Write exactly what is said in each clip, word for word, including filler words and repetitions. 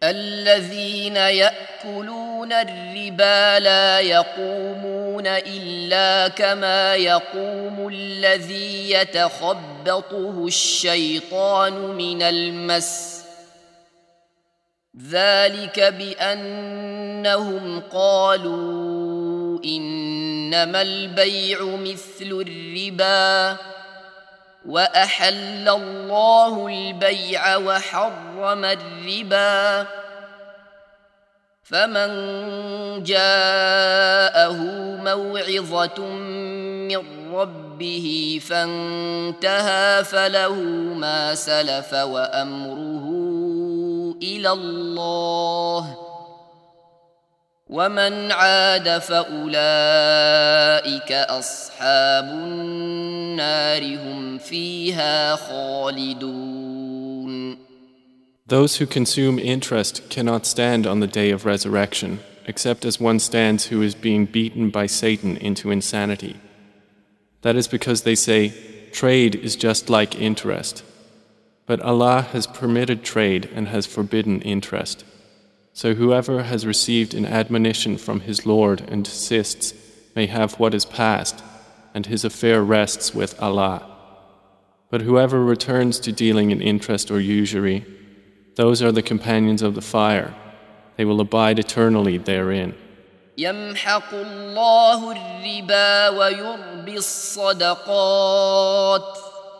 الذين يأكلون الربا لا يقومون إلا كما يقوم الذي يتخبطه الشيطان من المس ذلك بأنهم قالوا إنما البيع مثل الربا وأحل الله البيع وحرم الربا فمن جاءه موعظة من ربه فانتهى فله ما سلف وأمره إلى الله ومن عاد فأولئك أصحاب النار هم فيها خالدون. Those who consume interest cannot stand on the day of resurrection, except as one stands who is being beaten by Satan into insanity. That is because they say, trade is just like interest. But Allah has permitted trade and has forbidden interest. So whoever has received an admonition from his Lord and desists may have what is past, and his affair rests with Allah. But whoever returns to dealing in interest or usury, those are the companions of the fire. They will abide eternally therein. يمحق الله الربا ويربي الصدقات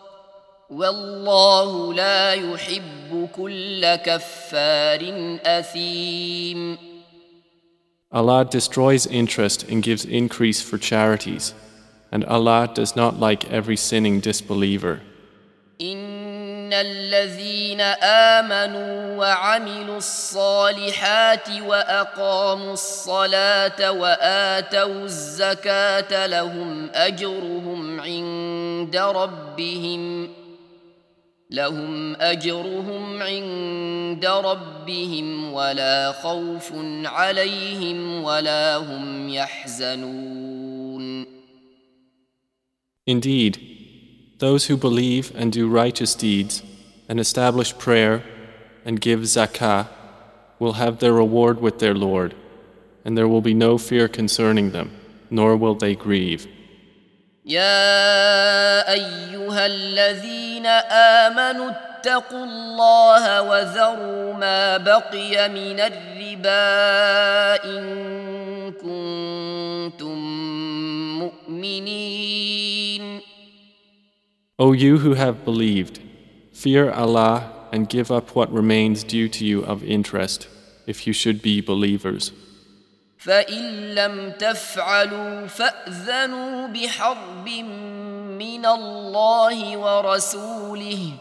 والله لا يحب كل كفار أثيم. Allah destroys interest and gives increase for charities, and Allah does not like every sinning disbeliever. إن الذين آمنوا وعملوا الصالحات وأقاموا الصلاة وآتوا الزكاة لهم أجرهم عند ربهم لهم أجرهم عند ربهم ولا خوف عليهم ولا هم يحزنون. Indeed, those who believe and do righteous deeds and establish prayer and give zakah will have their reward with their Lord, and there will be no fear concerning them, nor will they grieve. يا أيها الذين آمنوا اتقوا الله وذروا ما بقي من الربا إن كنتم مؤمنين. O you who have believed, fear Allah and give up what remains due to you of interest, if you should be believers. فإن لم تفعلوا فأذنوا بحرب من الله ورسوله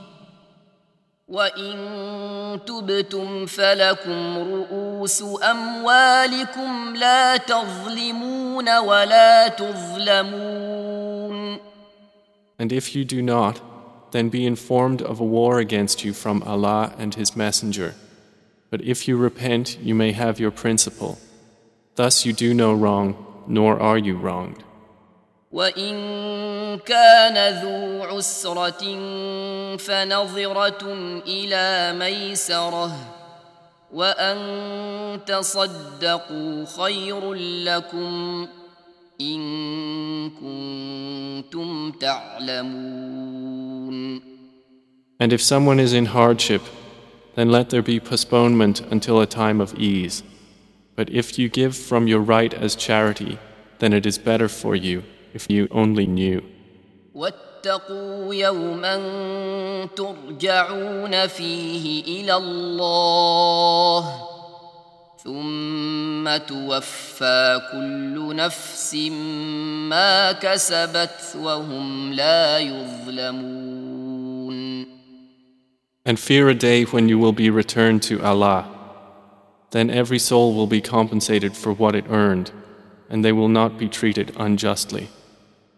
وإن تبتم فلكم رؤوس أموالكم لا تظلمون ولا تظلمون. And if you do not, then be informed of a war against you from Allah and His Messenger. But if you repent, you may have your principal. Thus you do no wrong, nor are you wronged. وَإِن كَانَ ذُو عُسْرَةٍ فَنَظِرَةٌ إِلَى مَيْسَرَةٍ وَأَن تَصَدَّقُوا خَيْرٌ لَكُمْ إِن كُنتُمْ تَعْلَمُونَ. And if someone is in hardship, then let there be postponement until a time of ease. But if you give from your right as charity, then it is better for you if you only knew. وَاتَّقُوا يَوْمًا تُرْجَعُونَ فِيهِ إِلَى اللَّهِ ثُمَّ تُوَفَّى كُلُّ نَفْسٍ مَا كَسَبَتْ وَهُمْ لَا يُظْلَمُونَ. And fear a day when you will be returned to Allah. Then every soul will be compensated for what it earned, and they will not be treated unjustly.